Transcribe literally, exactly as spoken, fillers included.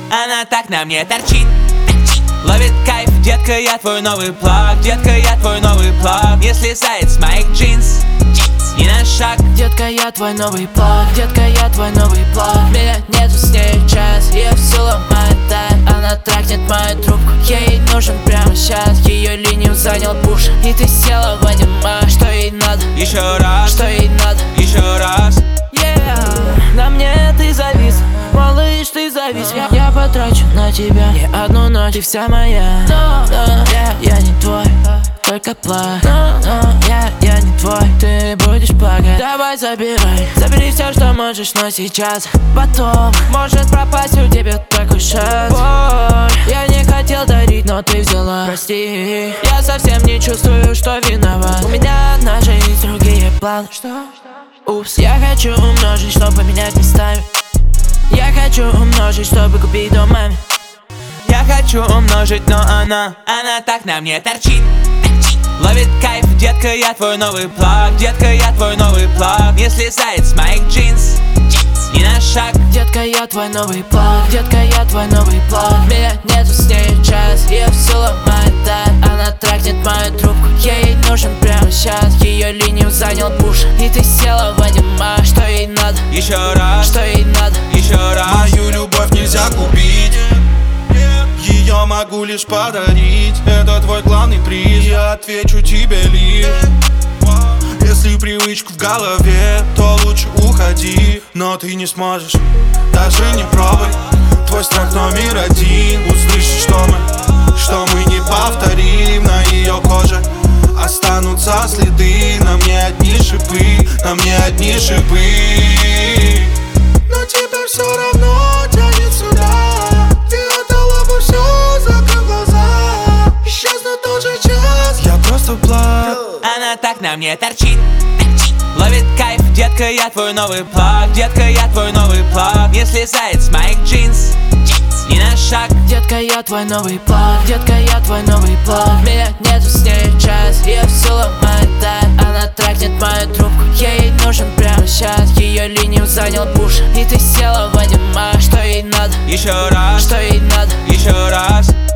Она так на мне торчит, ловит кайф, детка, я твой новый плаг. Детка, я твой новый плаг. Не слезает с моих джинс ни на шаг. Детка, я твой новый плаг. Детка, я твой новый плаг. Меня нету с ней час, я все ломаю так. Она трахнет мою трубку, ей нужен прямо сейчас. Ее линию занял буш, и ты села в аниме. Что ей надо? Еще раз. Что ей надо? Еще раз. Yeah. На мне ты завис, малыш, ты завис. Я, я потрачу на тебя не одну ночь, ты вся моя. Но, но я, я не твой, только плак. Но, но я, я не твой, ты будешь плакать. Давай забирай, забери все, что можешь, но сейчас. Потом может пропасть у тебя такой шанс. Боль я не хотел дарить, но ты взяла. Прости, я совсем не чувствую, что виноват. У меня одна жизнь, другие планы. Что? Упс, я хочу умножить, чтобы поменять местами. Я хочу умножить, чтобы купить дом маме. Я хочу умножить, но она, она так на мне торчит, ловит кайф, детка, я твой новый плаг. Детка, я твой новый плаг. Не слезает с моих джинс ни на шаг. Детка, я твой новый плаг. Детка, я твой новый плаг. Меня нету с ней час, я все ломаю так. Она трахнет мою трубку, ей нужен прямо сейчас. Ее линию занял буш, и ты села в аниме. Что ей надо? Еще раз. Что ей надо? Еще раз. Мою любовь нельзя купить, ее могу лишь подарить. Это твой главный приз, я отвечу тебе лишь. Если привычка в голове, то лучше уходи. Но ты не сможешь, даже не пробуй. Твой страх номер один. Услышишь, что мы, что мы не повторим. На ее коже останутся следы. На мне одни шипы, на мне одни шипы. Но тебе все равно тянет сюда. Ты отдала бы все, закрыв глаза. Исчезнет тот же час, я просто плак. Она так на мне торчит, ловит кайф, детка, я твой новый плаг. Детка, я твой новый плаг. Не слезает с моих джинс ни на шаг. Детка, я твой новый плаг. Детка, я твой новый плаг. Меня нету с ней час, я все ломаю так. Она трахнет мою трубку, ей нужен прямо сейчас. Ее линию занял буш, и ты села в аниме. Что ей надо? Еще раз. Что ей надо? Еще раз.